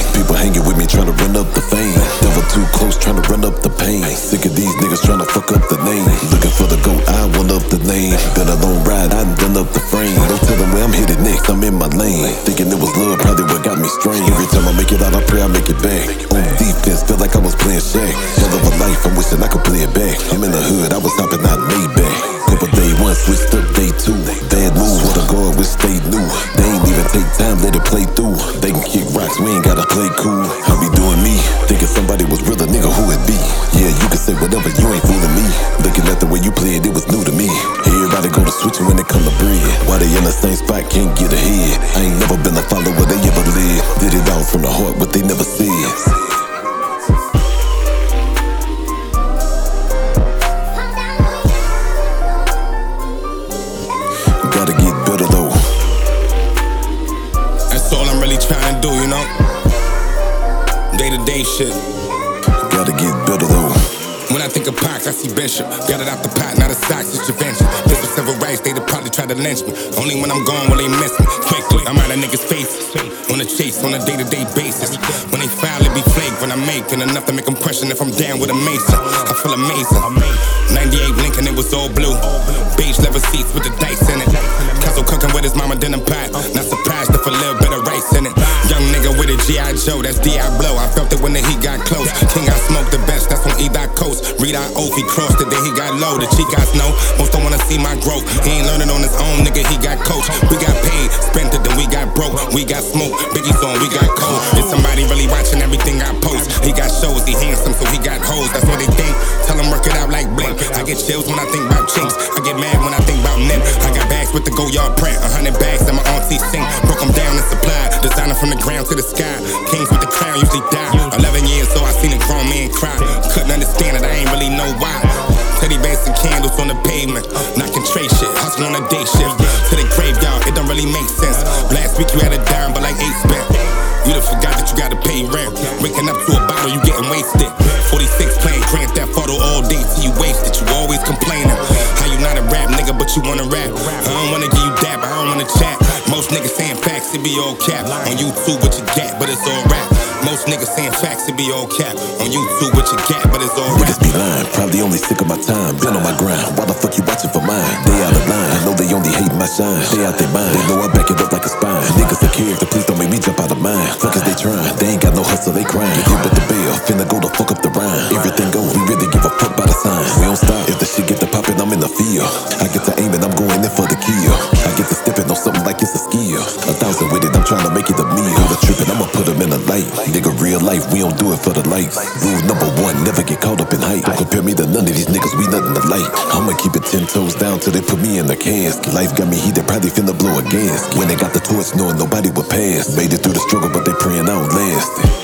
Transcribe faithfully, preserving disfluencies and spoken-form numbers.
People hanging with me trying to run up the fame. Never too close trying to run up the pain. Sick of these niggas trying to fuck up the name. Looking for the goat, I want up the name. Been a long ride, I done done up the frame. Don't tell them where I'm headed next, I'm in my lane. Thinking it was love, probably what got me strained. Every time I make it out, I pray I make it back. On defense, feel like I was playing Shaq. Hell of a life, I'm wishing I could play it back. I'm in the hood, I was hopping out Maybach. Couple day one, switched up day two. Bad moves, what a guard wish they knew. They ain't even take time, let it play through. They can kick rocks, we ain't gotta play cool. I be doing me, thinking somebody was real, a nigga who it be. Yeah, you can say whatever, you ain't fooling me. Looking at the way you play it, it was new to me. Everybody go to switching when it come to bread. Why they in the same spot, can't get ahead. I ain't never been a follower, they ever led. Did it all from the heart, what they never said. Gotta get better though. That's all I'm really trying to do, you know? Day to day shit. Gotta get better though. When I think of Pac, I see Bishop. Got it out the pot, not a socks, it's your venture. This was civil rights, they'd probably try to lynch me. Only when I'm gone will they miss me. Quickly, I'm out of niggas' faces. On a chase, on a day-to-day basis. When they foul, it be flake when I'm making enough to make them question if I'm down with a mason. I feel amazing. ninety-eight Lincoln, it was all blue. Beige leather seats with the dice in it. Cousin cooking with his mama dinner pot. Not surprised if a little bit of rice in it. Young nigga with a G I Joe, that's Diablo. I felt it when the heat got close. King, I smoked the best, that's on E-Dot Coast. Read our oath, he crossed it, then he got low. The cheek guys know, most don't wanna see my growth. He ain't learning on his own, nigga, he got coached. We got paid, spent it, then we got broke. We got smoke, Biggie's on, we got cold. Is somebody really watching everything I post? He got shows, he handsome, so he got hoes. That's what they think, tell him work it out like Blink. I get chills when I think about chinks. I get mad when I think about Nim. I got bags with the go-yard print, a hundred bags that my auntie sing. Broke them down and supplied, designer from the ground to the sky. Kings with the crown usually die. Eleven years, so I seen a grown man cry. Couldn't understand it, I ain't really know why. Teddy bears and candles on the pavement, knocking tray shit, hustle on a day shift. To the graveyard, it don't really make sense. Last week you had a dime, but like eight spent. You done forgot that you gotta pay rent. Waking up to a bottle, you getting wasted. forty-six playing Grand Theft Auto all day till you wasted. You always complaining how you not a rap nigga, but you wanna rap. I don't wanna give you dap, I don't wanna chat. Most niggas saying facts, it be all cap. On YouTube what you got, but it's all rap. Most niggas saying facts, it be all cap. On YouTube what you got, but it's all rap. Niggas be lying, probably only sick of my time. Been on my grind, why the fuck you watching for mine? They out of line, I know they only hate my shine. They out their mind, they know I back it up like a spine. Niggas a character, please don't make me jump out of mine. Fuck is they trying, they ain't got no hustle, they crying. Hit with the bell, finna go to fuck up the rhyme. Everything go, we really give a fuck by the sign. We don't stop, if the shit get to poppin', I'm in the field. I get to aiming, I'm going in for the kill. I get to stepping on something like it's a skill. A thousand with it, I'm trying to make it a meal. Go to trippin', I'ma put them in the light. Nigga, real life, we don't do it for the likes. Rule number one, never get caught up in hype. Don't compare me to none of these niggas, we nothing alike. I'ma keep it ten toes down till they put me in the casket. Life got me heated, probably finna blow a gasket. When they got the torch, knowing nobody would pass. Made it through the struggle, but they praying I don't last it.